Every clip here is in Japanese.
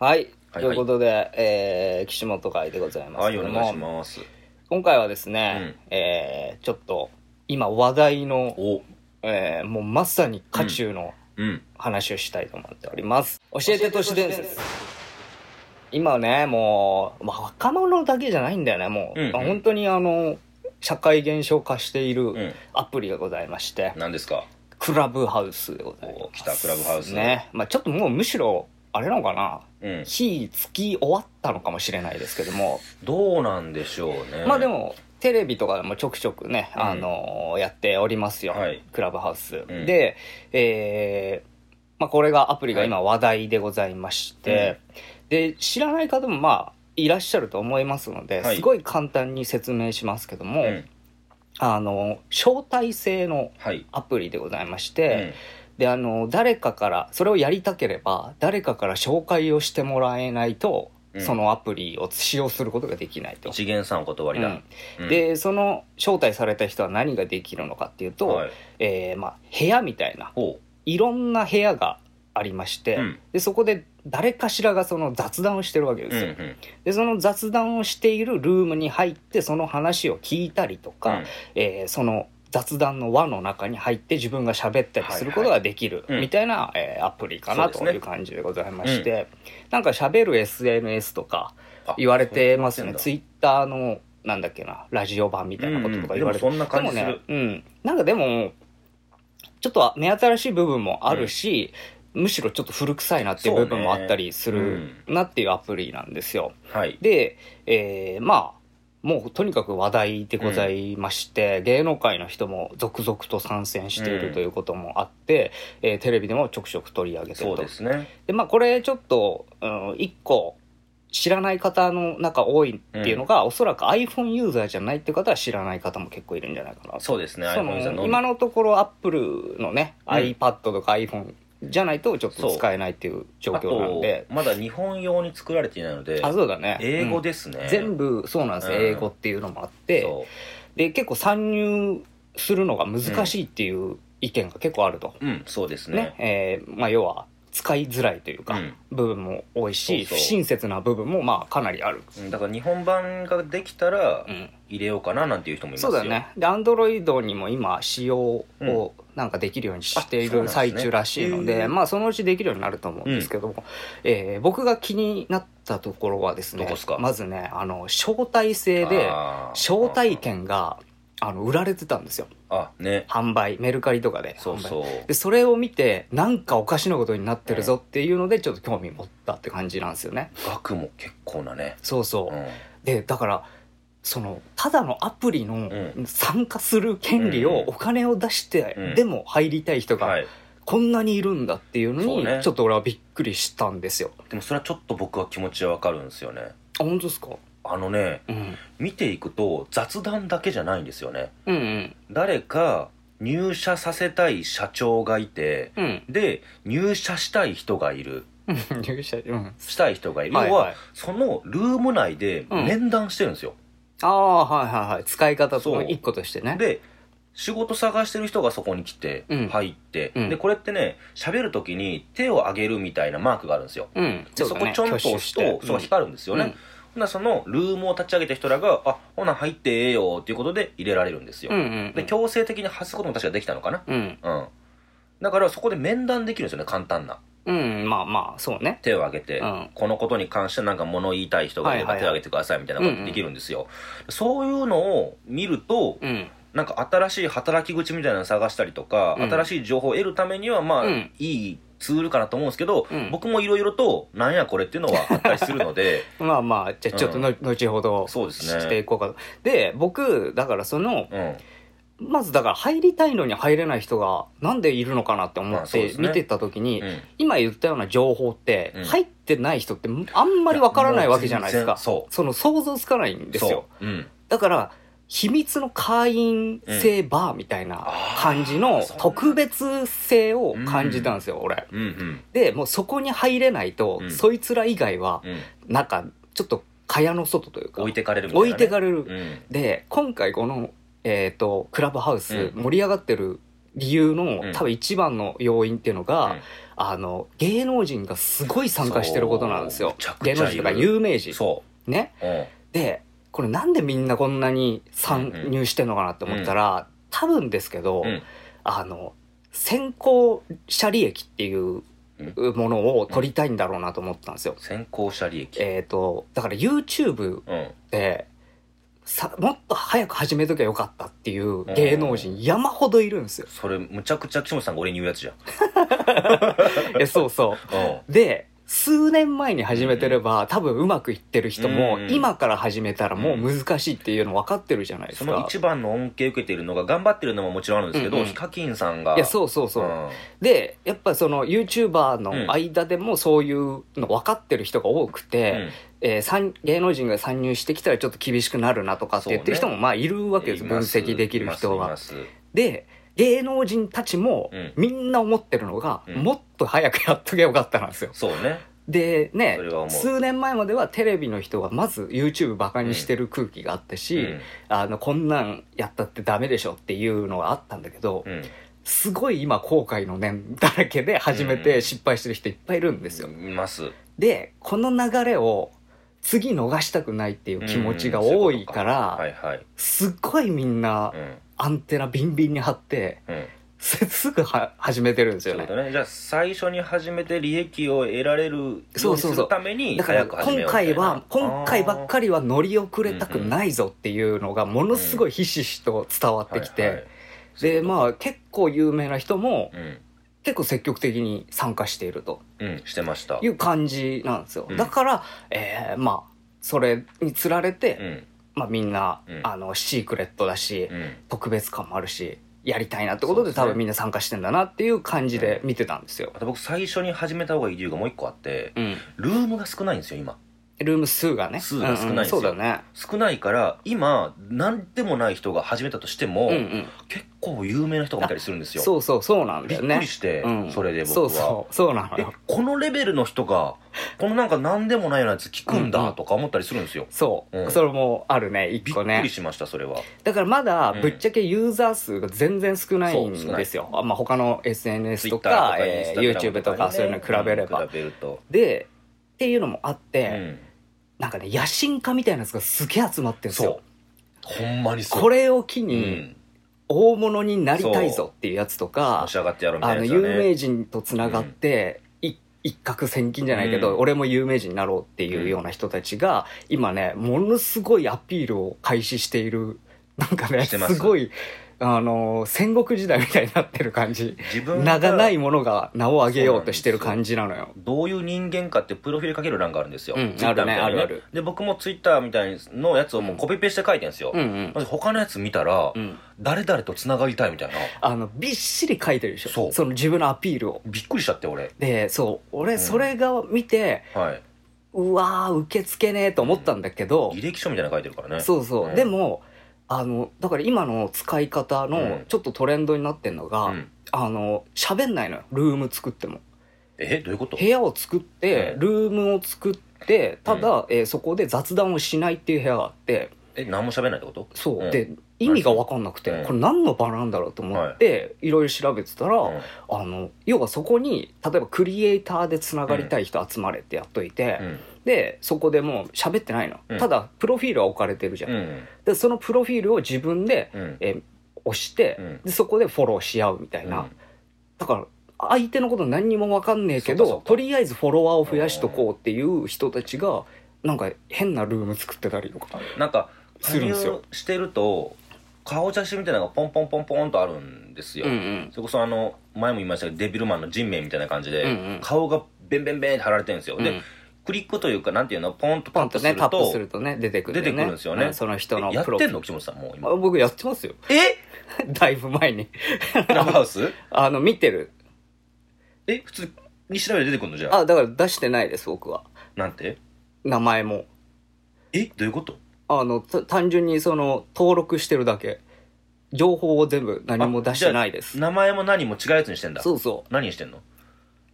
はい、 はいということで、岸本会でございますはい、おけども、 願いします。 今回はですね、ちょっと今話題の、 お、 もうまさに渦中の話をしたいと思っております。教えて都市伝説。今ね、もう、若者だけじゃないんだよね、もう。本当に社会現象化しているアプリがございまして、 何ですか？ クラブハウスでございます。 来た、クラブハウスね。ちょっともうむしろ、あれなのかな、 火つき終わったのかもしれないですけども、 どうなんでしょうね。 でもテレビとかでもちょくちょくね、やっておりますよ、 はい、 クラブハウス、で、これがアプリが今話題でございまして、で知らない方もいらっしゃると思いますので、すごい簡単に説明しますけども、招待制のアプリでございまして、で誰かからそれをやりたければ誰かから紹介をしてもらえないと、そのアプリを使用することができないと。 一元さんお断りだ、 でその招待された人は何ができるのかっていうと、部屋みたいないろんな部屋がありまして、でそこで誰かしらがその雑談をしてるわけですよ、でその雑談をしているルームに入ってその話を聞いたりとか、その雑談の輪の中に入って自分が喋ったりすることができるみたいなアプリかなという感じでございまして、なんか喋る SNS とか言われてますね。ツイッターのなんだっけな、ラジオ版みたいなこととか言われて、 でもそんな感じする。 なんかでもちょっと目新しい部分もあるし、むしろちょっと古臭いなっていう部分もあったりするなっていうアプリなんですよ。で、もうとにかく話題でございまして、芸能界の人も続々と参戦しているということもあって、テレビでもちょくちょく取り上げてると。 そうですね。 でこれちょっと、一個知らない方の中多いっていうのが、おそらく iPhone ユーザーじゃないっていう方は知らない方も結構いるんじゃないかな。 そうですね。iPhone ユーザーの今のところ Apple のね、iPad とか iPhoneじゃないとちょっと使えないっていう状況なので、 まだ日本用に作られていないので、 そうだね、 英語ですね、 全部そうなんですよ、英語っていうのもあって、で結構参入するのが難しいっていう意見が結構あると、 そうですね、 要は使いづらいというか、部分も多いし、不親切な部分もかなりある。 だから日本版ができたら入れようかななんていう人もいますよ。 そうだね。で Android にも今使用をなんかできるようにしている最中らしいので、そのうちできるようになると思うんですけども、僕が気になったところはですね、まずね、招待制で招待券が売られてたんですよ。販売、メルカリとかででそれを見てなんかおかしなことになってるぞっていうのでちょっと興味持ったって感じなんですよね。 額も結構なね。 でだからそのただのアプリの参加する権利をお金を出してでも入りたい人がこんなにいるんだっていうのにちょっと俺はびっくりしたんですよ。 でもそれはちょっと僕は気持ちはわかるんですよね。 本当ですか？ 見ていくと雑談だけじゃないんですよね。誰か入社させたい社長がいて、で入社したい人がいる入社、 したい人がいる、要はそのルーム内で面談してるんですよ。 使い方と一個としてね。 で仕事探してる人がそこに来て入って、でこれってね、喋る時に手を挙げるみたいなマークがあるんですよ。でそこちょんと押すとそこ光るんですよね。そのルームを立ち上げた人らがほな入ってええよっていうことで入れられるんですよ。で強制的に外すことも確かできたのかな。だからそこで面談できるんですよね、簡単な。 そうね。 手を挙げて、このことに関してなんか物言いたい人がいれば手を挙げてくださいみたいなことができるんですよ。そういうのを見ると、なんか新しい働き口みたいなのを探したりとか、新しい情報を得るためにはいいツールかなと思うんですけど、僕もいろいろとなんやこれっていうのはあったりするのでじゃあちょっと後ほどしていこうかと。で僕だからその、まずだから入りたいのに入れない人がなんでいるのかなって思って見てた時に、今言ったような情報って入ってない人ってあんまりわからないわけじゃないですか。その想像つかないんですよ。だから秘密の会員制バーみたいな感じの特別性を感じたんですよ、俺。でもうそこに入れないと、そいつら以外はなんかちょっと蚊帳の外というか置いてかれるみたいな、 置いてかれる。で今回このクラブハウス盛り上がってる理由の多分一番の要因っていうのが、芸能人がすごい参加してることなんですよ。芸能人とか有名人。ね。で、これなんでみんなこんなに参入してんのかなって思ったら、多分ですけど、先行者利益っていうものを取りたいんだろうなと思ったんですよ。 先行者利益。 だから YouTube で、もっと早く始めときゃよかったっていう芸能人山ほどいるんですよ。 それむちゃくちゃ岸本さんが俺に言うやつじゃん。そうそう。で、数年前に始めてれば多分うまくいってる人も今から始めたらもう難しいっていうの分かってるじゃないですか。 その一番の恩恵受けているのが頑張ってるのももちろんあるんですけど、ヒカキンさんが。 いや、そうそうそう。で、やっぱその YouTuber の間でもそういうの分かってる人が多くて、芸能人が参入してきたらちょっと厳しくなるなとかって言ってる人もまあいるわけです。分析できる人が。で、芸能人たちもみんな思ってるのが、もっと早くやっとけばよかったなんですよ。 そうね。 でね、数年前まではテレビの人がまず YouTube バカにしてる空気があったし、こんなんやったってダメでしょっていうのがあったんだけど、すごい今後悔の念だらけで始めて失敗してる人いっぱいいるんですよ。 います。で、 この流れを次逃したくないっていう気持ちが多いから、すっごいみんなアンテナビンビンに張って、すぐ始めてるんですよね。 そうだね。じゃあ最初に始めて利益を得られるようにするために早く始めようみたいな。 今回ばっかりは乗り遅れたくないぞっていうのがものすごいひしひしと伝わってきて、でまあ結構有名な人も結構積極的に参加していると、 してましたいう感じなんですよ。だから、まあそれにつられて、まあみんな、シークレットだし、特別感もあるし。やりたいなってことで多分みんな参加してんだなっていう感じで見てたんですよ。 あと僕最初に始めた方がいい理由がもう一個あって、ルームが少ないんですよ今。 ルーム数がね。 数が少ないんですよ。 そうだね。 少ないから今何でもない人が始めたとしても、結構有名な人がいたりするんですよ。 そうなんだよね。 びっくりして、それで僕は。 そうなのよ。 このレベルの人がこのなんか何でもないようなやつ聞くんだとか思ったりするんですよ。 そう、それもあるね、一個ね。 びっくりしましたそれは。 だからまだぶっちゃけユーザー数が全然少ないんですよ。まあ他の SNS とか YouTube とかそういうのに比べれば。でっていうのもあって、なんかね野心家みたいなやつがすげえ集まってるんですよ。 ほんまにそう。 これを機に大物になりたいぞっていうやつとか、有名人とつながって一攫千金じゃないけど、俺も有名人になろうっていうような人たちが今ねものすごいアピールを開始している。なんかねすごい戦国時代みたいになってる感じ。名がないものが名を上げようとしてる感じなのよ。 どういう人間かってプロフィールかける欄があるんですよ。 あるね、あるある。 で僕もツイッターみたいのやつをもうコピペして書いてるんですよ。まず他のやつ見たら、誰々とつながりたいみたいなびっしり書いてるでしょ。その自分のアピールを。 びっくりしちゃって俺。 で俺それが見て、うわー受け付けねえと思ったんだけど、 履歴書みたいなの書いてるからね。 そう、でもだから今の使い方のちょっとトレンドになってんのが、喋んないのよ、ルーム作っても。 どういうこと？ 部屋を作って、ルームを作って、ただ、そこで雑談をしないっていう部屋があって。 何も喋んないってこと？ そう。で、意味が分かんなくて、これ何の場なんだろうと思って、いろいろ調べてたら、要はそこに、例えばクリエイターでつながりたい人集まれってやっといて、でそこでもう喋ってないの、ただプロフィールは置かれてるじゃん、でそのプロフィールを自分で、押して、でそこでフォローし合うみたいな、だから相手のこと何にも分かんねえけどとりあえずフォロワーを増やしとこうっていう人たちがなんか変なルーム作ってたりとかなんかするんですよ。してると顔写真みたいなのがポンポンポンポンとあるんですよ、それこそ前も言いましたけどデビルマンの人名みたいな感じで、顔がベンベンベンって貼られてるんですよ、でクリックというかなんていうのポンとタップすると、 タップするとね出てくるんですよね、その人のプロ。やってんの岸本さんもう今？ 僕やってますよ。だいぶ前にクラブハウス見てる。 普通に調べて出てくるの？じゃあだから出してないです僕は。 なんて名前も。 どういうこと？ 単純に登録してるだけ、情報を全部何も出してないです。 名前も何も違うやつにしてんだ。 そう。 何にしてんの？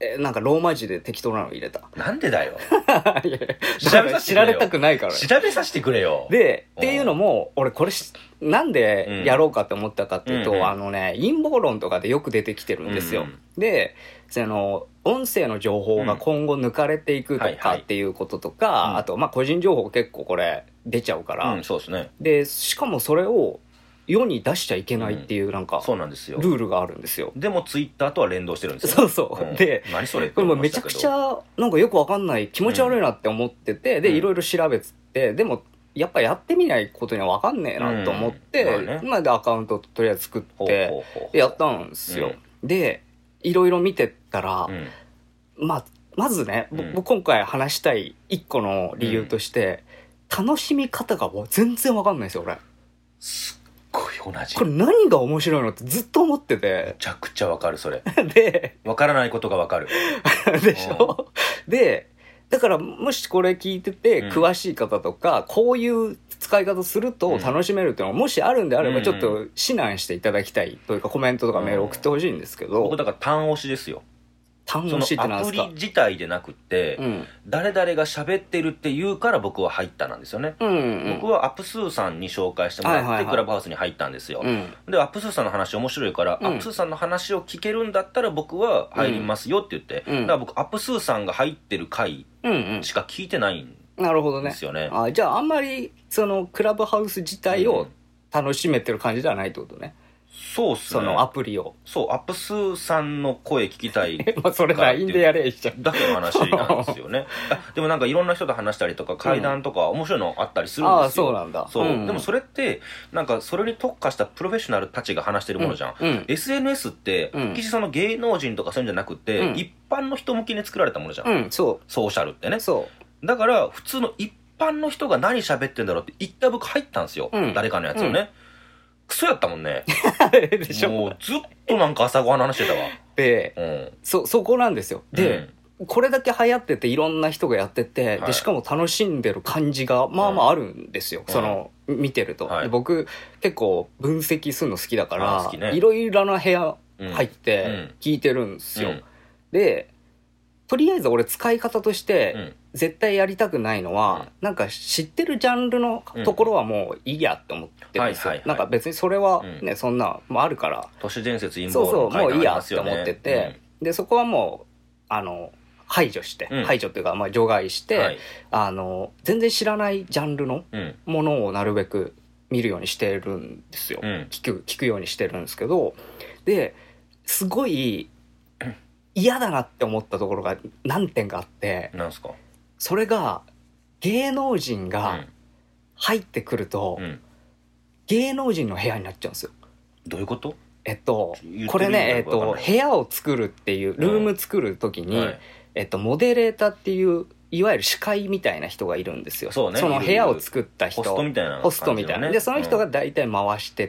なんかローマ字で適当なの入れた。 なんでだよ。 いや知られたくないから、ね。 調べさせてくれよ。 で、っていうのも、俺これなんでやろうかって思ったかっていうと、陰謀論とかでよく出てきてるんですよ。で、音声の情報が今後抜かれていくとかっていうこととか、あと、個人情報結構これ出ちゃうから、 そうですね。 で、しかもそれを世に出しちゃいけないっていうなんか、 そうなんですよ。 ルールがあるんですよ。 でもツイッターとは連動してるんですよ。 そう。で、 何それってこれもめちゃくちゃなんかよくわかんない気持ち悪いなって思ってて、で、いろいろ調べて、でも、やっぱやってみないことにはわかんねえなと思って、でアカウントとりあえず作ってやったんですよ。で、いろいろ見てったら、まずね、僕今回話したい一個の理由として、楽しみ方がもう全然わかんないですよ、俺。 すっごい同じ。 これ何が面白いのってずっと思ってて。 めちゃくちゃわかる、それ。 で、 わからないことがわかる。 でしょ？で、だからもしこれ聞いてて詳しい方とか、こういう使い方すると楽しめるっていうのがもしあるんであればちょっと指南していただきたいというかコメントとかメール送ってほしいんですけど、 僕だから単押しですよ。 単押しってなんですか？ アプリ自体でなくって、誰々が喋ってるって言うから僕は入ったなんですよね。僕はアップスーさんに紹介してもらってクラブハウスに入ったんですよ。でアップスーさんの話面白いから、アップスーさんの話を聞けるんだったら僕は入りますよって言って、だから僕アップスーさんが入ってる回しか聞いてないんですよね。 じゃああんまりそのクラブハウス自体を楽しめてる感じではないってことね。 そうっすね。 そのアプリを。 そう、アップスーさんの声聞きたい。 それ LINE でやれじゃん。 だけの話なんですよね。でもなんかいろんな人と話したりとか、会談とか面白いのあったりするんですよ。 そうなんだ。 そう。でもそれって、なんかそれに特化したプロフェッショナルたちが話してるものじゃん。SNS って、決してその芸能人とかそういうんじゃなくて、一般の人向けに作られたものじゃん。ソーシャルってね。だから、普通の一般の人が何喋ってんだろうって一回僕入ったんですよ。誰かのやつをね。クソやったもんね。 でしょ。 もうずっとなんか朝ごはんの話してたわ。 で、そこなんですよ。で、これだけ流行ってていろんな人がやってて、でしかも楽しんでる感じがまあまああるんですよ。その見てると。で僕結構分析するの好きだからいろいろな部屋入って聞いてるんですよ。で、とりあえず俺使い方として絶対やりたくないのは、なんか知ってるジャンルのところはもういいやって思ってるんですよ。なんか別にそれはね、そんなもあるから。 都市伝説陰謀論もういいやって思ってて、で、そこはもう、排除して、排除っていうか、除外して、全然知らないジャンルのものをなるべく見るようにしてるんですよ。聞くようにしてるんですけど、で、すごい、嫌だなって思ったところが何点かあって、 なんすか？ それが芸能人が入ってくると、芸能人の部屋になっちゃうんですよ。 どういうこと？ これね、部屋を作るっていうルーム作るときに、モデレーターっていういわゆる司会みたいな人がいるんんですよ。その部屋を作った人、 ホストみたいな、 ホストみたいな。でその人が大体回してって、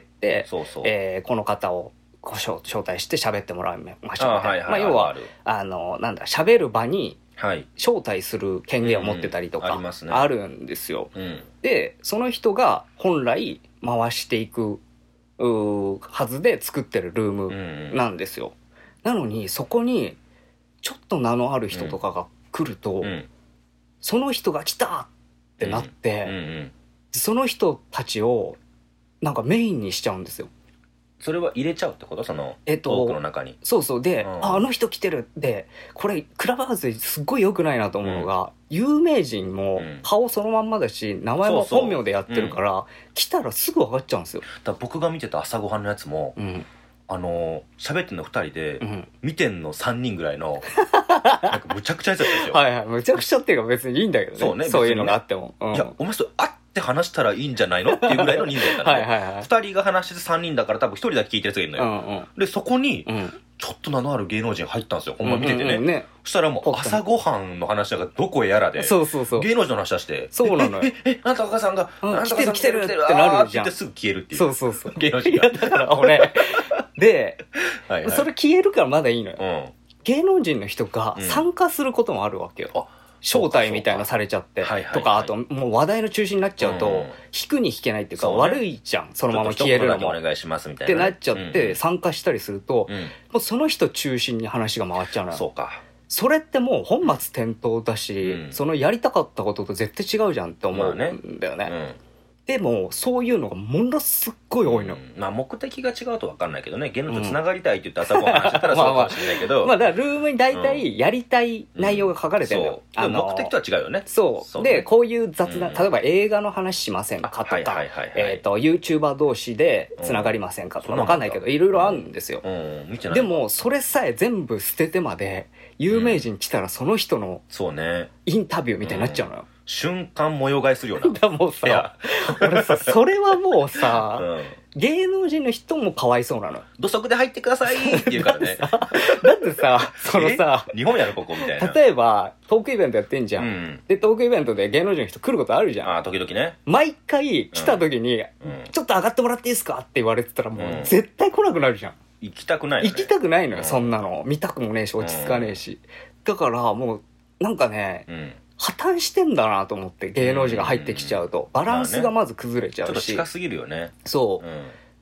この方をご招待して喋ってもらいましょうみたいな。要はなんだ、喋る場に招待する権限を持ってたりとかあるんですよ。でその人が本来回していくはずで作ってるルームなんですよ。なのにそこにちょっと名のある人とかが来ると、その人が来たってなって、その人たちをなんかメインにしちゃうんですよ。 それは入れちゃうってこと？そのトークの中に。 そうで、あの人来てる。でこれクラブハウスですっごい良くないなと思うのが、有名人も顔そのまんまだし、名前も本名でやってるから、来たらすぐ分かっちゃうんですよ。 だ僕が見てた朝ごはんのやつも、喋ってんの2人で、見てんの3人ぐらいのなんかむちゃくちゃやつだったんですよ。 はいはい、むちゃくちゃっていうか別にいいんだけどね。そういうのがあっても。 いやお前それって話したらいいんじゃないのっていうぐらいの人数だったので、2人が話してて3人だから多分1人だけ聞いてるやつがいるのよ。でそこにちょっと名のある芸能人入ったんですよ。ほんま見ててね。そしたらもう朝ごはんの話だからどこへやらで、芸能人の話出して、 そうなのよ。 あんたお母さんが来てる来てるってなるじゃん。 すぐ消えるっていう。 そう芸能人が。 だから俺でそれ消えるからまだいいのよ。芸能人の人が参加することもあるわけよ。招待みたいなされちゃってとか、あともう話題の中心になっちゃうと引くに引けないっていうか悪いじゃん、そのまま消えるのもお願いしますみたいなってなっちゃって参加したりすると、もうその人中心に話が回っちゃうのよ。 それってもう本末転倒だし、そのやりたかったことと絶対違うじゃんって思うんだよね。でもそういうのがものすっごい多いの、 まあ目的が違うと分かんないけどね、芸能とつながりたいって言って朝ごはん話してたらそうかもしれないけど、 まあだからルームに大体やりたい内容が書かれてるのよ、 でも目的とは違うよね。 そうで、こういう雑談、例えば映画の話しませんかとか、YouTuber 同士でつながりませんかとか、分かんないけどいろいろあるんですよ。でもそれさえ全部捨ててまで有名人来たらその人のインタビューみたいになっちゃうのよ。 瞬間模様替えするよな。 だもうさ、俺さ、それはもうさ、芸能人の人もかわいそうなの。 土足で入ってくださいって言うからね。 だってさ、そのさ、 日本やろここみたいな。 例えば、トークイベントやってんじゃん。で、トークイベントで芸能人の人来ることあるじゃん。 時々ね。 毎回来た時に、ちょっと上がってもらっていいですかって言われてたらもう絶対来なくなるじゃん。 行きたくないよね。 行きたくないのよ、そんなの。見たくもねえし、落ち着かねえし。だからもう、なんかね、破綻してんだなと思って、芸能人が入ってきちゃうとバランスがまず崩れちゃうし、 ちょっと近すぎるよね。 そう、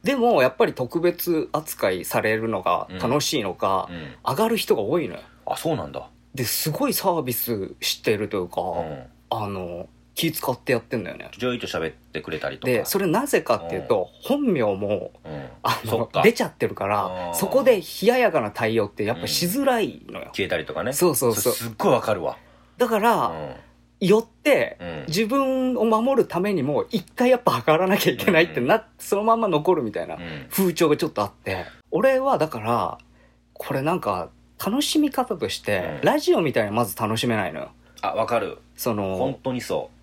でもやっぱり特別扱いされるのが楽しいのか、上がる人が多いのよ。 あ、そうなんだ。 ですごいサービスしてるというか、気使ってやってんだよね。 ちょいと喋ってくれたりとかで、それなぜかっていうと、本名も、出ちゃってるから、そこで冷ややかな対応ってやっぱしづらいのよ。 消えたりとかね。 そうそうそう。 すっごいわかるわ。 だから、よって、自分を守るためにも一回やっぱ測らなきゃいけないってそのまんま残るみたいな風潮がちょっとあって、俺はだからこれなんか楽しみ方として、ラジオみたいにまず楽しめないのよ。 あ、わかる。本当にそう。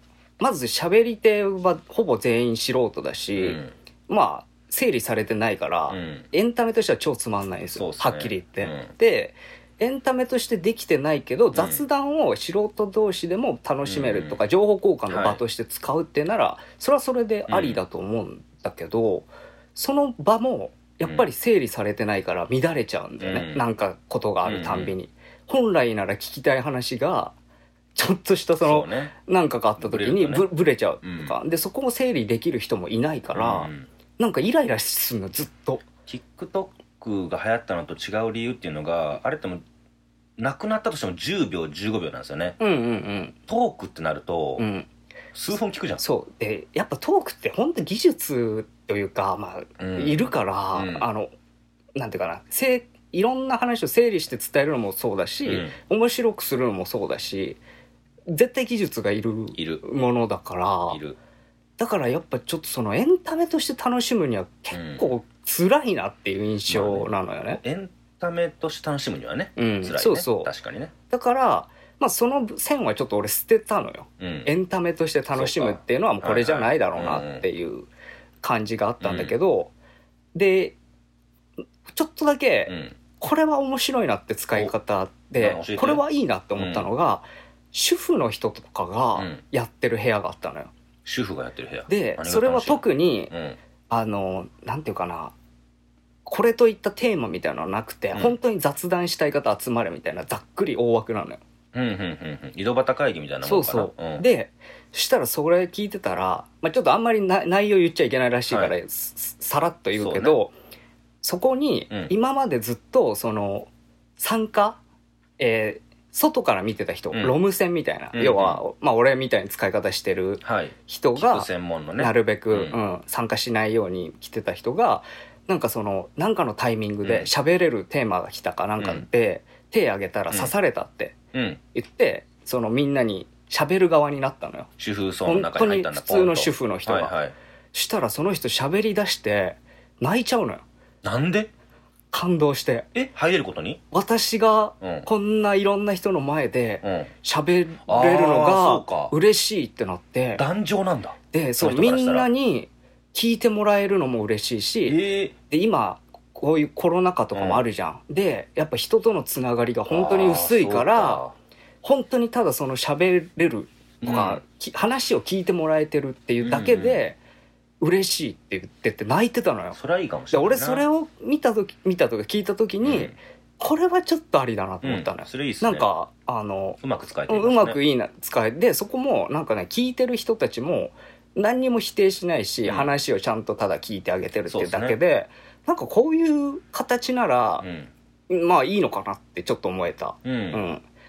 まず喋り手はほぼ全員素人だし、まあ整理されてないから、エンタメとしては超つまんないんですよ、はっきり言って。でエンタメとしてできてないけど、雑談を素人同士でも楽しめるとか、情報交換の場として使うってなら、それはそれでありだと思うんだけど、その場もやっぱり整理されてないから乱れちゃうんだよね、なんかことがあるたんびに。本来なら聞きたい話がちょっとしたなんかがあった時にブレちゃうとか、でそこを整理できる人もいないから、なんかイライラするのずっと。 TikTok が流行ったのと違う理由っていうのが、あれってもなくなったとしても10秒15秒なんですよね。トークってなると、数分聞くじゃん。 そうで、やっぱトークって本当技術というか、まあいるから、なんていうかな、いろんな話を整理して伝えるのもそうだし、面白くするのもそうだし、絶対技術がいるものだから、だからやっぱちょっとそのエンタメとして楽しむには結構辛いなっていう印象なのよね。 エンタメとして楽しむにはね、辛いね。 そうそう。 確かにね。 だから、まあその線はちょっと俺捨てたのよ。エンタメとして楽しむっていうのはもうこれじゃないだろうなっていう感じがあったんだけど、で、ちょっとだけ、これは面白いなって使い方で、これはいいなって思ったのが、主婦の人とかがやってる部屋があったのよ。 主婦がやってる部屋で、それは特に、なんていうかな、これといったテーマみたいなのはなくて、本当に雑談したい方集まれみたいなざっくり大枠なのよ。 井戸端会議みたいなもんかな。 そうそう。で、したらそれ聞いてたら、まあ、ちょっとあんまり内容言っちゃいけないらしいから、さらっと言うけど、そこに今までずっとその参加、外から見てた人、ロム線みたいな、要は、まあ、俺みたいに使い方してる人が、なるべく、参加しないように来てた人が、なんかその、なんかのタイミングで喋れるテーマが来たかなんかで、手挙げたら刺されたって言って、そのみんなに喋る側になったのよ。 主婦層の中に入ったんだ。 本当に普通の主婦の人が。したらその人喋り出して、泣いちゃうのよ。 なんで？ 感動して。 入れることに？ 私がこんないろんな人の前で喋れるのが嬉しいってなって。 壇上なんだ。 で、そう、みんなに聞いてもらえるのも嬉しいし、で、今、こういうコロナ禍とかもあるじゃん。で、やっぱ人とのつながりが本当に薄いから、本当にただその喋れるとか、話を聞いてもらえてるっていうだけで、嬉しいって言ってて泣いてたのよ。 それはいいかもしれないな。 俺それを見た時聞いた時に、これはちょっとありだなと思ったのよ。 それいいっすね。 なんかうまく使えてる、ね、 うまくいいな使えて、そこもなんかね、聞いてる人たちも何にも否定しないし、話をちゃんとただ聞いてあげてるっていうだけで、なんかこういう形なら、まあいいのかなってちょっと思えた。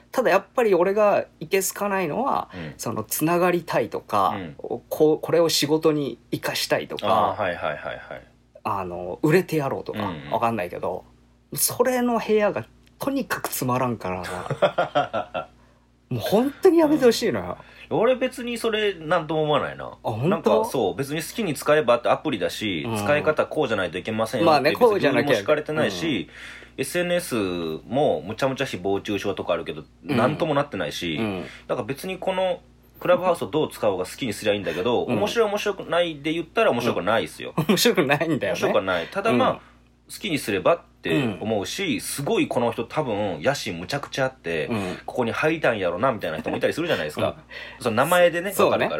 ただやっぱり俺がいけすかないのは、そのつながりたいとか、これを仕事に生かしたいとか、売れてやろうとか、わかんないけど、それの部屋がとにかくつまらんからもう本当にやめてほしいのよ。 俺別にそれなんとも思わないな。 あ、本当？ なんかそう、別に好きに使えばってアプリだし、使い方こうじゃないといけませんよってこうじゃなきゃも敷かれてないし、SNS もむちゃむちゃ誹謗中傷とかあるけど、なんともなってないし、だから別にこのクラブハウスをどう使おうが好きにすりゃいいんだけど、面白い面白くないで言ったら面白くないですよ。 面白くないんだよね。 面白くない。ただ好きにすればって思うし、すごいこの人多分野心むちゃくちゃあって、ここに入りたいんやろなみたいな人もいたりするじゃないですか。その名前でね、わかるから。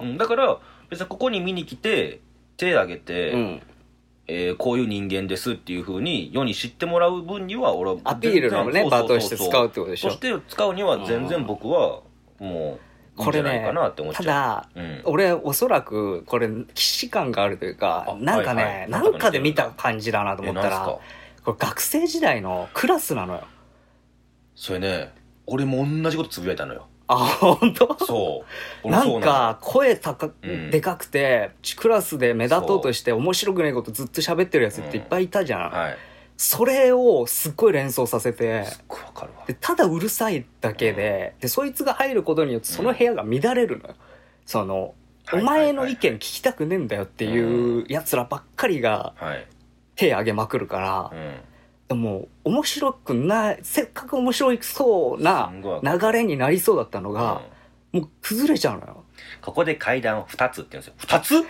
だから別にここに見に来て手挙げて、こういう人間ですっていう風に世に知ってもらう分には俺はアピールのね場として使うってことでしょ。 そして使うには全然僕はもうこれね、 ただ、俺おそらくこれ既視感があるというか、なんかね、なんかで見た感じだなと思ったら、これ学生時代のクラスなのよ。 それね、俺も同じことつぶやいたのよ。 あ、本当？ そう。 なんか声でかくてクラスで目立とうとして面白くないことずっと喋ってるやつっていっぱいいたじゃん。それをすっごい連想させて、でただうるさいだけで、でそいつが入ることによってその部屋が乱れるのよ。そのお前の意見聞きたくねえんだよっていうやつらばっかりが手挙げまくるから、でも面白くない、せっかく面白いそうな流れになりそうだったのが、もう崩れちゃうのよ。 ここで階段を2つって言うんですよ。2つ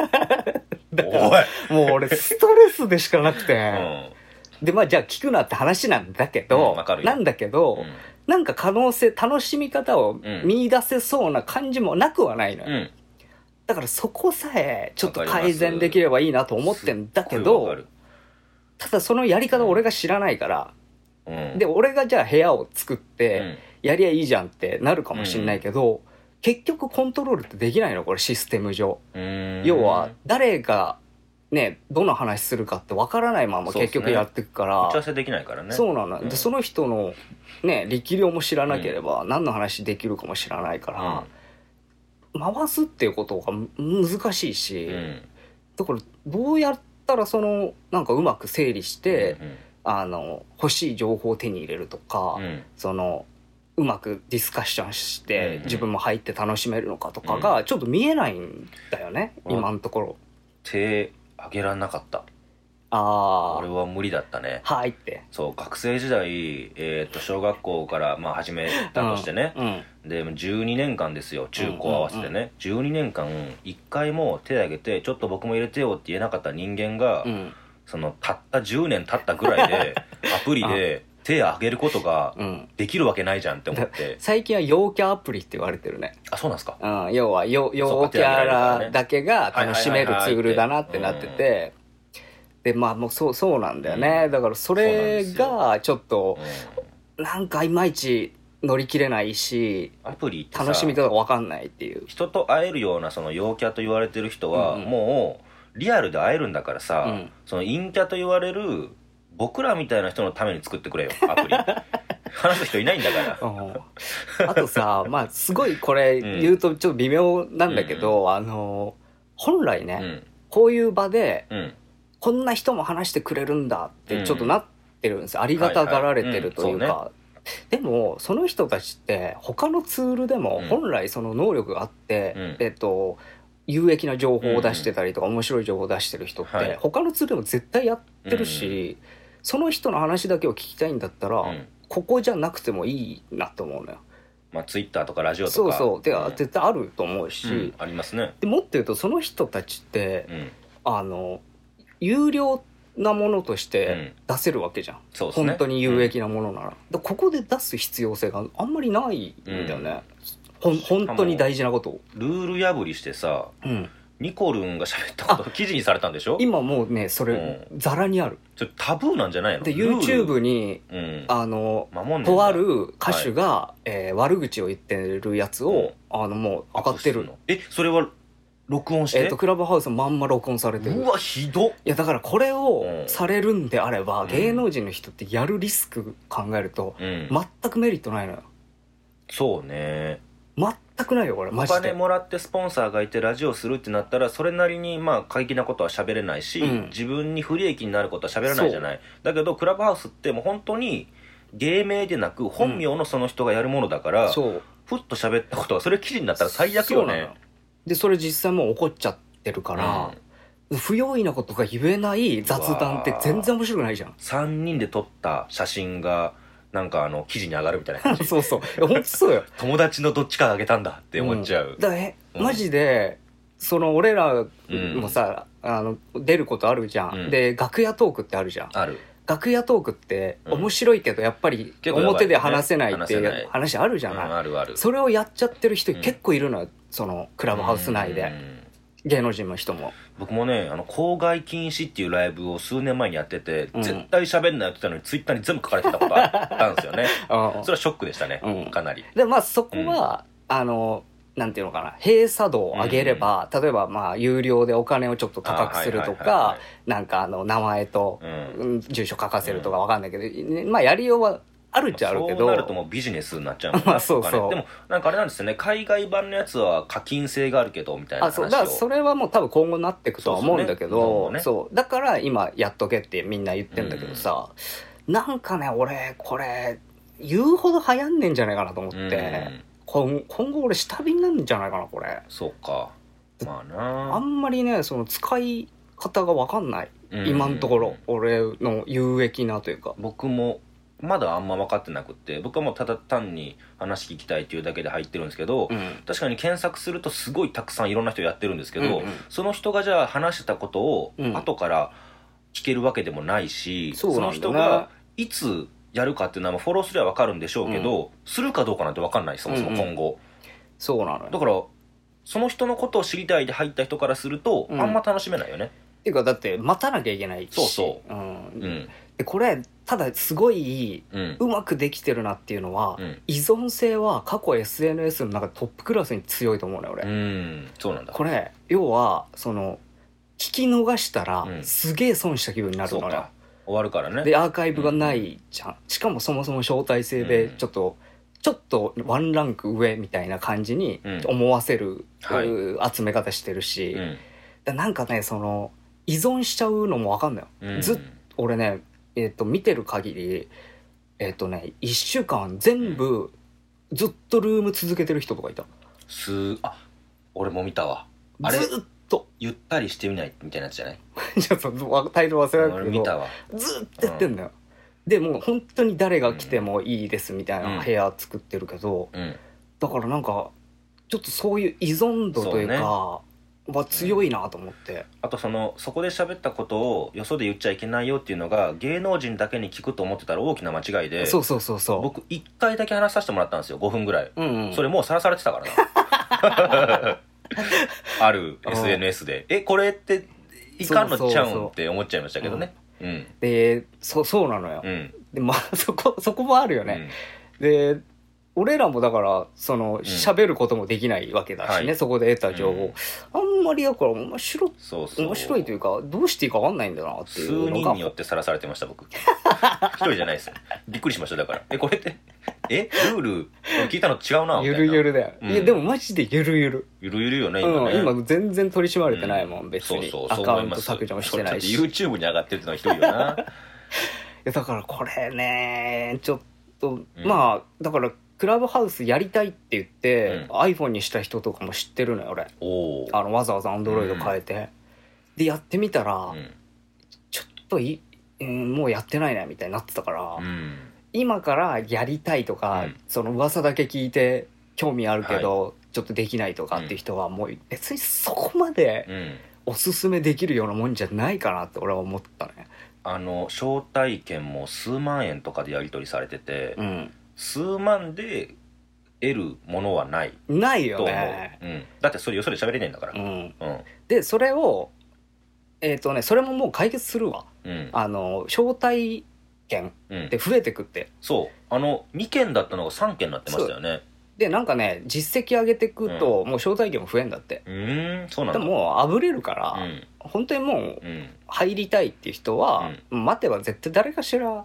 もう俺ストレスでしかなくて、でじゃあ聞くなって話なんだけど、なんか可能性、楽しみ方を見出せそうな感じもなくはないのよ。だからそこさえちょっと改善できればいいなと思ってんだけど、ただそのやり方を俺が知らないから、で俺がじゃあ部屋を作ってやりゃいいじゃんってなるかもしんないけど、結局コントロールってできないの、これシステム上。要は誰がね、どの話するかって分からないまま結局やっていくから、 打ち合わせできないからね。 そうなの、でその人のね力量も知らなければ何の話できるかも知らないから、回すっていうことが難しいし、だからどうやったらそのなんかうまく整理して、欲しい情報を手に入れるとか、そのうまくディスカッションして自分も入って楽しめるのかとかがちょっと見えないんだよね、今のところ。 手あげらんなかった。俺は無理だったね。 はいって。 そう、学生時代、小学校から始めたとしてね、で12年間ですよ、中高合わせてね、12年間1回も手挙げてちょっと僕も入れてよって言えなかった人間が、そのたった10年経ったぐらいでアプリで手挙げることができるわけないじゃんって思って、 最近は陽キャアプリって言われてるね。 あ、そうなんですか。 要は陽キャラだけが楽しめるツールだなってなってて、でもうそうなんだよね。だからそれがちょっとなんかいまいち乗り切れないし、 アプリって楽しみ方が分かんないっていう。 人と会えるようなその陽キャと言われてる人はもうリアルで会えるんだからさ、その陰キャと言われる僕らみたいな人のために作ってくれよ、アプリ。話す人いないんだから。 あとさ、すごいこれ言うとちょっと微妙なんだけど、本来ね、こういう場で、こんな人も話してくれるんだってちょっとなってるんですよ。ありがたがられてるというか。でもその人たちって他のツールでも本来その能力があって、有益な情報を出してたりとか面白い情報を出してる人って他のツールでも絶対やってるし、その人の話だけを聞きたいんだったら、ここじゃなくてもいいなと思うのよ。 ツイッターとかラジオとか絶対あると思うし、 ありますね。 でもっと言うとその人たちって、有料なものとして出せるわけじゃん、本当に有益なものなら、ここで出す必要性があんまりないんだよね、本当に大事なことを。 ルール破りしてさ、ニコルンが喋ったこと記事にされたんでしょ。 今もうねそれザラにある。 ちょっとタブーなんじゃないの。 で YouTube にとある歌手が悪口を言ってるやつをもう上がってるの。 それは録音して、 クラブハウスまんま録音されてる。 うわひどっ。いやだからこれをされるんであれば、芸能人の人ってやるリスク考えると全くメリットないのよ。 そうね。 全くないよこれマジで。 お金もらってスポンサーがいてラジオするってなったらそれなりにまあ過激なことは喋れないし、自分に不利益になることは喋らないじゃない。だけどクラブハウスってもう本当に芸名でなく本名のその人がやるものだから、ふっと喋ったことがそれ記事になったら最悪よね。 でそれ実際もう起こっちゃってるから、不用意なことが言えない雑談って全然面白くないじゃん。 3人で撮った写真がなんか記事に上がるみたいな感じそうそう本当そうよ友達のどっちかがあげたんだって思っちゃう、 だマジでその俺らもさ、出ることあるじゃん、で楽屋トークってあるじゃん。 ある。 楽屋トークって面白いけどやっぱり表で話せないっていう話あるじゃない、 あるある。 それをやっちゃってる人結構いるのよ、そのクラブハウス内で、芸能人の人も。 僕もね公害禁止っていうライブを数年前にやってて、絶対喋んないって言ったのにツイッターに全部書かれてたことあったんですよねそれはショックでしたね、かなり。 でまあそこは、なんていうのかな、閉鎖度を上げれば、例えばまあ有料でお金をちょっと高くするとか、なんか名前と、住所書かせるとかわかんないけど、まあやりようはあるっちゃあるけど、 そうなるともうビジネスになっちゃうもんね。 まあそうそう。 でもなんかあれなんですよね、海外版のやつは課金制があるけどみたいな話を。 そうだからそれはもう多分今後なっていくとは思うんだけど、そうだから今やっとけってみんな言ってんだけどさ、なんかね俺これ言うほど流行んねんじゃないかなと思って、今後俺下火になるんじゃないかなこれ。 そうか。まあなあんまりねその使い方が分かんない、今のところ俺の有益なというか。 僕もまだあんま分かってなくって、僕はもうただ単に話聞きたいっていうだけで入ってるんですけど、確かに検索するとすごいたくさんいろんな人やってるんですけど、その人がじゃあ話してたことを後から聞けるわけでもないし、その人がいつやるかっていうのはフォローすれば分かるんでしょうけど、するかどうかなんて分かんない、そもそも今後。 そうなのよ。 だからその人のことを知りたいで入った人からすると、あんま楽しめないよね。 っていうかだって待たなきゃいけないし。 そうそう。 でこれただすごいうまくできてるなっていうのは、依存性は過去 SNS の中でトップクラスに強いと思うね俺。 そうなんだ。 これ要はその聞き逃したらすげえ損した気分になるのよ。 終わるからね。 でアーカイブがないじゃん、しかもそもそも招待制でちょっとワンランク上みたいな感じに思わせる、集め方してるし、なんかねその依存しちゃうのも分かんないよ、ずっと俺ね見てる限り1週間全部ずっとルーム続けてる人とかいた。 俺も見たわ。 あれずっとゆったりしてみないみたいなやつじゃないちょっとタイトル忘れたけど、 俺見たわ。 ずっとやってんだよ、でもう本当に誰が来てもいいですみたいな部屋作ってるけど、だからなんかちょっとそういう依存度というかは強いなと思って、 あとそこで喋ったことをよそで言っちゃいけないよっていうのが芸能人だけに聞くと思ってたら大きな間違いで、 そう僕1回だけ話させてもらったんですよ、5分ぐらい、それもうさらされてたからなある SNS でこれっていかんのちゃうんって思っちゃいましたけどね。 でそうなのよ、でまあそこもあるよね、で俺らもだから喋ることもできないわけだしね、そこで得た情報、あんまりだから面白いというかどうしていいか分かんないんだなっていうのが。 数人によってさらされてました僕一人じゃないですよ。びっくりしました。だからこれってルール聞いたの違うなみたいな。 ゆるゆるだよ、いやでもマジでゆるゆるよね今全然取り締まれてないもん、別にアカウント削除もしてないし。 YouTube に上がってるってのはひどいよなだからこれねちょっとまあだからクラブハウスやりたいって言って、iPhone にした人とかも知ってるのよ俺。わざわざ Android 変えて、でやってみたら、ちょっともうやってないなみたいになってたから、今からやりたいとか、その噂だけ聞いて興味あるけど、ちょっとできないとかって人はもう別にそこまでおすすめできるようなもんじゃないかなって俺は思ったね。 招待券も数万円とかでやり取りされてて、数万で得るものはないよね、 だってそれよそで喋れねえんだから、 でそれをそれももう解決するわ、招待券って増えてくって、 そう2件だったのが3件になってましたよね。 でなんかね実績上げてくと、もう招待券も増えんだって。 そうなんだ。 でもあぶれるから、本当にもう入りたいっていう人は、待てば絶対誰かしら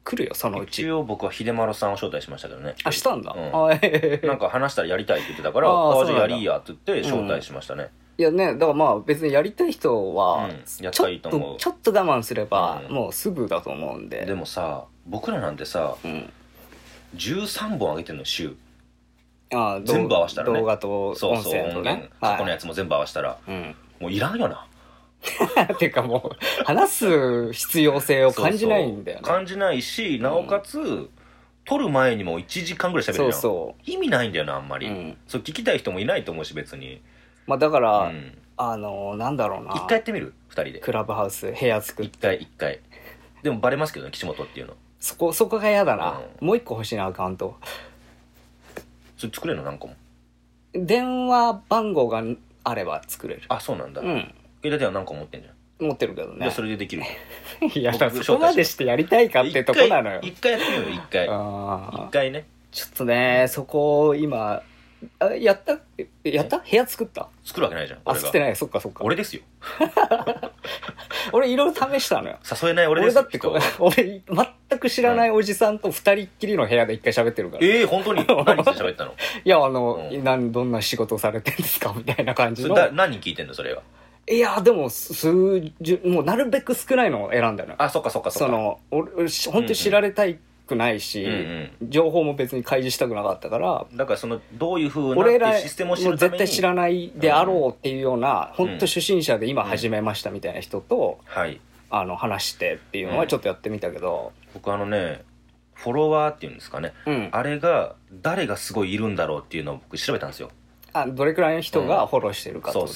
来るよそのうち。 一応僕は秀丸さんを招待しましたけどね。 あ、したんだ、 なんか話したらやりたいって言ってたからあじゃあやりやって言って招待しましたね。 いやね、だからまあ別にやりたい人はやったらいいと思う。 ちょっと我慢すればもうすぐだと思うんで。 でもさ僕らなんてさ、13本上げてんの週。全部合わせたらね。 動画と音声とね、 過去のやつも全部合わせたら、もういらんよな。 ていうかもう話す必要性を感じないんだよね。 感じないし、なおかつ撮る前にも1時間ぐらい喋るじゃん。意味ないんだよなあんまり。そう聞きたい人もいないと思うし別に。 まあだからなんだろうな。 一回やってみる2人で。 クラブハウス部屋作って。 一回。でもバレますけどね岸本っていうの。 そこが嫌だな。もう一個欲しいなアカウント。 それ作れるの何個も。 電話番号があれば作れる。 あ、そうなんだ。携帯電話何個持ってんじゃん。 持ってるけどね。 それでできる。 いやそこまでしてやりたいかってとこなのよ。 一回やってみようよ一回ね。 ちょっとねそこ今やった部屋作った作るわけないじゃん。 作ってない。そっか俺ですよ。 俺いろいろ試したのよ。 誘えない俺ですよ。 俺全く知らないおじさんと二人っきりの部屋で一回喋ってるから。 本当に何人で喋ったの？ いやどんな仕事されてんですかみたいな感じの。 何人聞いてんのそれは。 いやでももうなるべく少ないのを選んだの。 そっか。 俺本当に知られたいくないし、情報も別に開示したくなかったから。 だからどういう風なシステムを知るために絶対知らないであろうっていうような、本当初心者で今始めましたみたいな人と、話してっていうのはちょっとやってみたけど、 僕フォロワーっていうんですかね、あれが誰がすごいいるんだろうっていうのを僕調べたんですよ。 どれくらいの人がフォローしてるかってこと。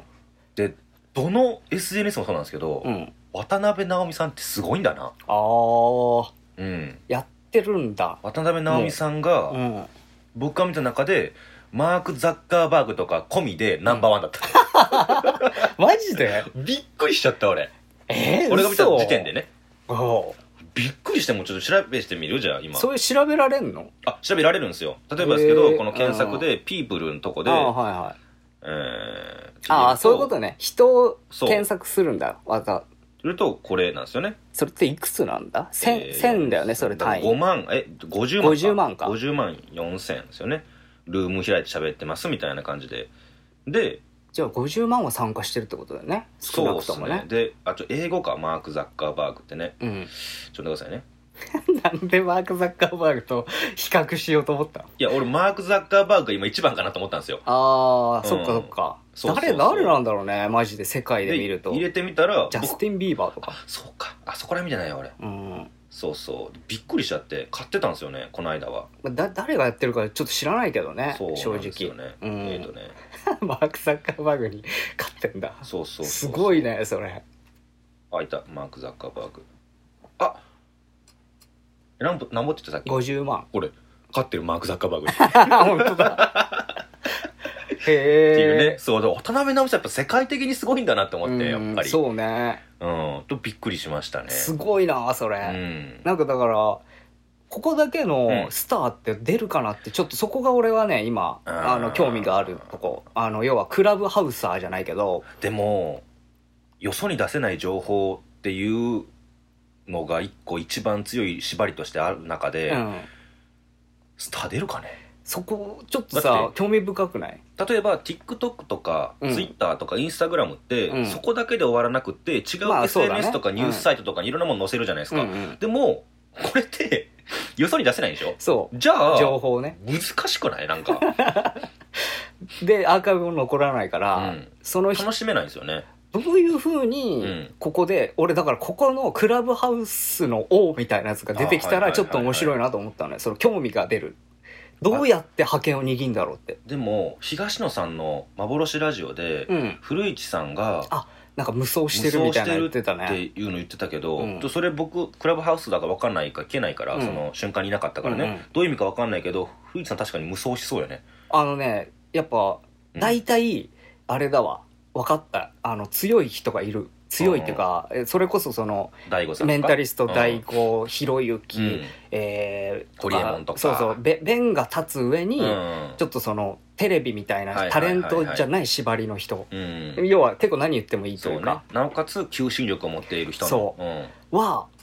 でどの SNS もそうなんですけど、渡辺直美さんってすごいんだな。やってるんだ。渡辺直美さんが、僕が見た中でマーク・ザッカーバーグとか込みでナンバーワンだった。 マジでびっくりしちゃった俺。俺が見た時点でね。びっくりして。もうちょっと調べてみるじゃあ今。 それ調べられんの？ 調べられるんですよ。例えばですけどこの検索でピープルのとこでそういうことね。人を検索するんだ。 するとこれなんですよね。 それっていくつなんだ？1000だよねそれ単位。 5万 50万か。 50万4000ですよね。ルーム開いて喋ってますみたいな感じで。 じゃあ50万は参加してるってことだよね。少なくともね。 で英語かマーク・ザッカーバーグってね。ちょっと待ってくださいね。 なんでマーク・ザッカーバーグと比較しようと思った？いや俺マーク・ザッカーバーグが今一番かなと思ったんですよ。 そっか。誰なんだろうねマジで世界で見ると。 入れてみたらジャスティン・ビーバーとか。 そうか。そこら見てないよ俺。そうびっくりしちゃって買ってたんですよねこの間は。 誰がやってるかちょっと知らないけどね。正直マーク・ザッカーバーグに買ってんだ。すごいねそれ。 いたマーク・ザッカーバーグ。なんぼって言ったさっき。 50万。 俺買ってるマーク・ザッカーバーグに。 本当だ。 っていうね。渡辺直美さんやっぱ世界的にすごいんだなって思ってやっぱり。 そうね。 とびっくりしましたね。 すごいなそれ。なんかだからここだけのスターって出るかなってちょっとそこが俺はね今興味があるとこ。要はクラブハウサーじゃないけど。 でもよそに出せない情報っていうのが一番強い縛りとしてある中で、スター出るかね。 そこちょっとさ興味深くない？ 例えば TikTok とか Twitter とか Instagram って、そこだけで終わらなくって違う SNS とかニュースサイトとかにいろんなもの載せるじゃないですか。でもこれってよそに出せないでしょ。 そうじゃあ情報ね難しくない？なんかでアーカイブも残らないから、 楽しめないんですよね。 どういう風にここで俺だからここのクラブハウスの王みたいなやつが出てきたらちょっと面白いなと思ったのよ。その興味が出る。どうやって覇権を握るんだろうって。でも東野さんの幻ラジオで、古市さんがなんか無双してるみたいな言ってたねっていうの言ってたけど、それ僕クラブハウスだか分かんないか聞けないから、その瞬間にいなかったからね、どういう意味か分かんないけど古市さん確かに無双しそうよね。 やっぱ大体あれだわ分かった。強い人がいる。強いっていうか、それこそそのメンタリスト大悟、ひろゆき、 ホリエモンとか、 そう弁が立つ上に、ちょっとそのテレビみたいなタレントじゃない縛りの人、要は結構何言ってもいいというか、 なおかつ求心力を持っている人は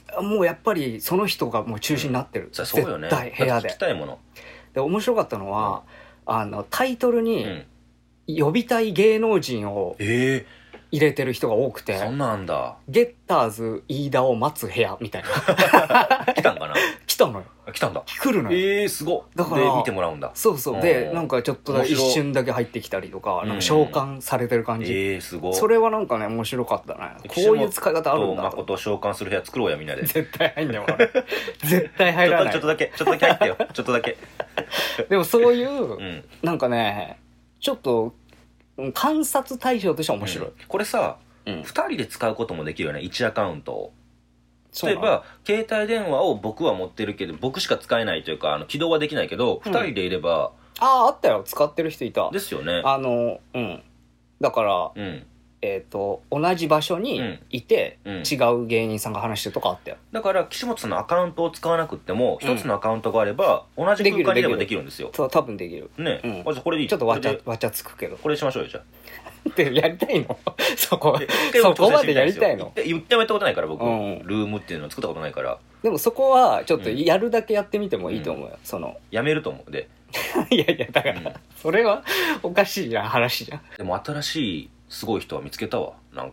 もうやっぱりその人がもう中心になってる、 そうよね、 絶対部屋で。 聞きたいもので面白かったのは、タイトルに呼びたい芸能人を入れてる人が多くて、 そんなんだ。 ゲッターズ飯田を待つ部屋みたいな来たんかな。 来たのよ。 来たんだ。 来るのよ。 すごい。 だからで見てもらうんだ。 そうそう。でなんかちょっとだけ一瞬だけ入ってきたりとか、なんか召喚されてる感じ。 すごい。 それはなんかね面白かったね。こういう使い方あるんだ。 誠を召喚する部屋作ろうや、みんなで。 絶対入んだよ俺。絶対入らない。 ちょっとだけ入ってよ。ちょっとだけ。 でもそういうなんかね、ちょっと観察対象としては面白い。 これさ、2人で使うこともできるよね、1アカウントを。例えば携帯電話を僕は持ってるけど、僕しか使えないというか起動はできないけど、2人でいれば。 あったよ、使ってる人いた。 ですよね。 だから同じ場所にいて違う芸人さんが話してるとかあったよ。 だから岸本さんのアカウントを使わなくっても一つのアカウントがあれば同じ空間にいればできるんですよ。 そう、多分できるね。じゃあこれでいい。 ちょっとわちゃつくけど、 これしましょうよ。じゃあでやりたいのそこまでやりたいの。 言ってもやったことないから僕、ルームっていうのを作ったことないから。 でもそこはちょっとやるだけやってみてもいいと思うよ。 やめると思うで。 いやだからそれはおかしいな話じゃん。 でも新しいすごい人は見つけたわ。なん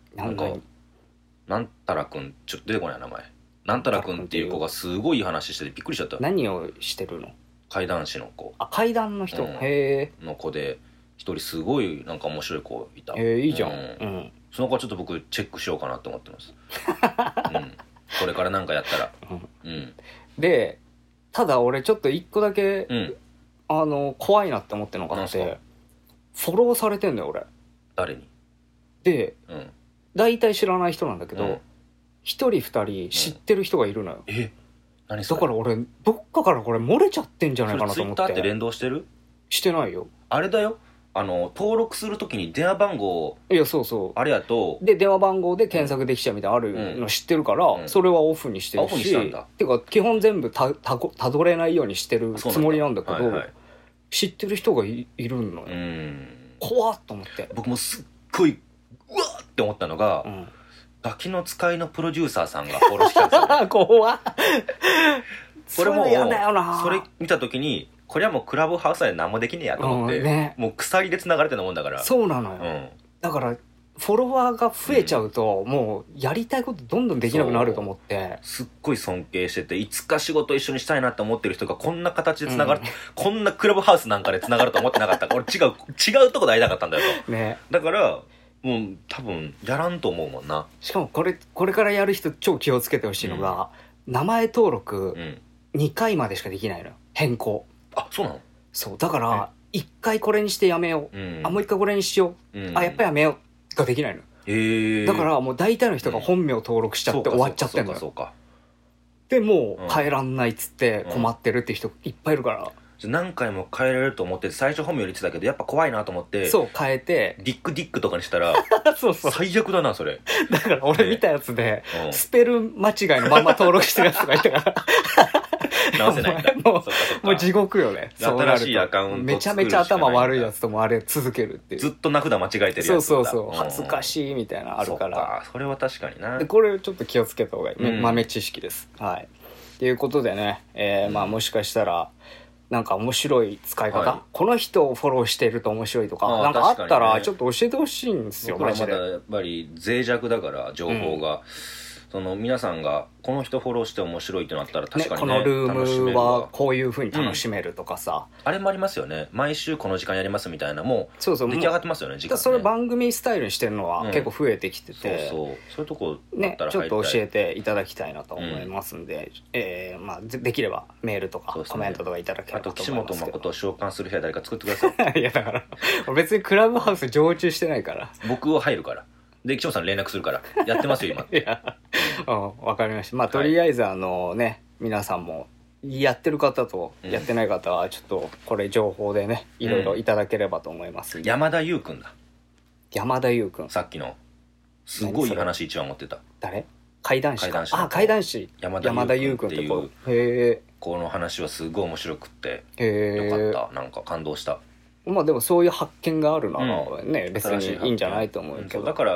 たらくん、ちょっと出てこない名前。なんたらくんっていう子がすごいいい話しててびっくりしちゃった。 何をしてるの？ 怪談師の子。 怪談の人。へえ。 の子で一人すごいなんか面白い子いた。 いいじゃん。 その子はちょっと僕チェックしようかなと思ってます。これからなんかやったら。 でただ俺ちょっと一個だけ怖いなって思ってるのがあって、フォローされてんだよ俺。誰に？で大体知らない人なんだけど、一人二人知ってる人がいるのよ。何それ？だから俺どっかからこれ漏れちゃってんじゃないかなと思って。 ツイッターって連動してる？ してないよ。 あれだよ、登録するときに電話番号、 いやそうあれやとで電話番号で検索できちゃうみたいなあるの知ってるから、それはオフにしてるし。オフにしたんだ。てか基本全部たどれないようにしてるつもりなんだけど、知ってる人がいるのよ。怖っと思って。僕もすっごいうわーって思ったのが、ガキの使いのプロデューサーさんがフォローしてたんですよ。怖っ。これもそれ見た時にこれはもうクラブハウスで何もできねえやと思って、もう鎖で繋がれてるもんだから。そうなのよ。だからフォロワーが増えちゃうと、もうやりたいことどんどんできなくなると思って、すっごい尊敬してて、いつか仕事一緒にしたいなって思ってる人がこんな形で繋がる、こんなクラブハウスなんかで繋がると思ってなかったから、俺違うとこで会いたかったんだよと。ね。だからもう多分やらんと思うもんな。しかもこれからやる人超気をつけてほしいのが、名前登録2回までしかできないのよ、変更。あ、そうなの？そうだから1回これにしてやめよう、もう1回これにしよう、やっぱりやめようができないの。だからもう大体の人が本名登録しちゃって終わっちゃってんのよ。でもう変えらんないっつって困ってるって人いっぱいいるから、何回も変えられると思って最初本名入れてたけどやっぱ怖いなと思って、そう変えてディックとかにしたらそう最悪だなそれ。だから俺見たやつで、スペル間違いのまんま登録してるやつがいたから直せないんだ。もう地獄よね。新しいアカウントめちゃめちゃ頭悪いやつともあれ続けるっていう。ずっと名札間違えてるやつ。そう恥ずかしいみたいなのあるから。それは確かにな。でこれちょっと気をつけた方がいい。豆知識です。はい。っていうことでね、まあもしかしたらなんか面白い使い方、この人をフォローしてると面白いとかなんかあったらちょっと教えてほしいんですよ。僕らまだやっぱり脆弱だから情報が。その皆さんがこの人フォローして面白いってなったら確かにね、このルームはこういう風に楽しめるとかさ、あれもありますよね。毎週この時間やりますみたいな、もう出来上がってますよね、時間ね。それ番組スタイルにしてるのは結構増えてきてて、そういうとこねちょっと教えていただきたいなと思いますんで、まあできればメールとかコメントとかいただければと思いますけど。あと岸本誠を召喚する部屋誰か作ってください。いやだから別にクラブハウス常駐してないから。僕は入るからで、岸本さん連絡するからやってますよ今。いや、わかりました。まあとりあえずね、皆さんもやってる方とやってない方はちょっとこれ情報でねいろいろいただければと思います。山田優くんだ。山田優くん、さっきのすごい話一番持ってた。誰？怪談師。あ、怪談師山田優くんっていう。へえ。この話はすごい面白くってよかった。なんか感動した。まあでもそういう発見があるならね、別にいいんじゃないと思うけど。だから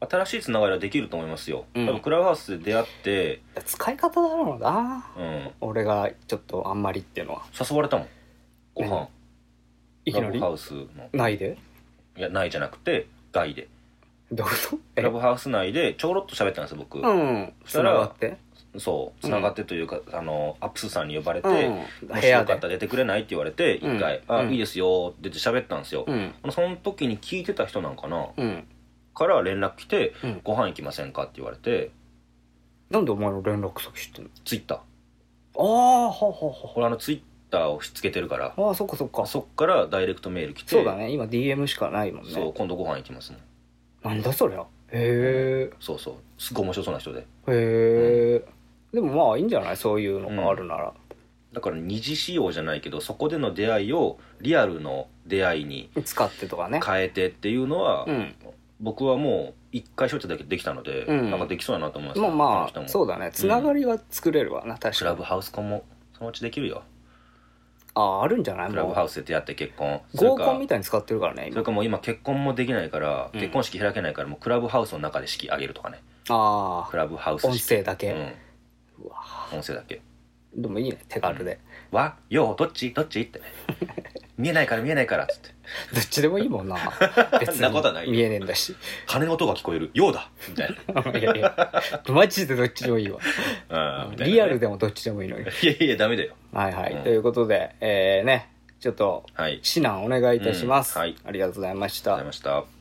新しいつながりはできると思いますよ、多分クラブハウスで出会って使い方だろうな、俺がちょっとあんまりっていうのは。 誘われたもん、ご飯、 いきなりクラブハウスの内で、 いや内じゃなくて外で、 どういうこと？ クラブハウス内でちょろっと喋ったんですよ僕。そしたらそうつながってというか、アップスさんに呼ばれて、もしよかったら出てくれないって言われて、一回いいですよって言って喋ったんですよ。その時に聞いてた人なんかな、から連絡来て、ご飯行きませんかって言われて。 なんでお前の連絡先知ってんの？ ツイッター。 ああ、はは。 俺ツイッターをしつけてるから。 ああ、そっかそっか。 そっからダイレクトメール来て。 そうだね、今 DM しかないもんね。 そう、今度ご飯行きますね。 なんだそりゃ。へえ。 そうそう、すごい面白そうな人で。 へえ。でもまあいいんじゃない、そういうのがあるなら。 だから二次使用じゃないけど、そこでの出会いをリアルの出会いに使ってとかね、 変えてっていうのは、僕はもう一回しょっちゅうだけできたので、なんかできそうだなと思います。 まあそうだね、つながりは作れるわな、確かに。 クラブハウス婚もそのうちできるよ。 あるんじゃない？ クラブハウスで出会って結婚、 合コンみたいに使ってるからね。 それかもう今結婚もできないから、結婚式開けないから、もうクラブハウスの中で式挙げるとかね。 ああ、 クラブハウス式、 音声だけ。 うわ、音声だけでもいいね、手軽で。 わ、よ、どっちってね。見えないからっつって。 どっちでもいいもんな。別なことはない。 見えねえんだし。 鐘の音が聞こえる。ようだみたいな。いやマジでどっちでもいいわ。リアルでもどっちでもいいのに。 いやダメだよ。 はいはい。ということで、ね、ちょっと指南お願いいたします。ありがとうございました。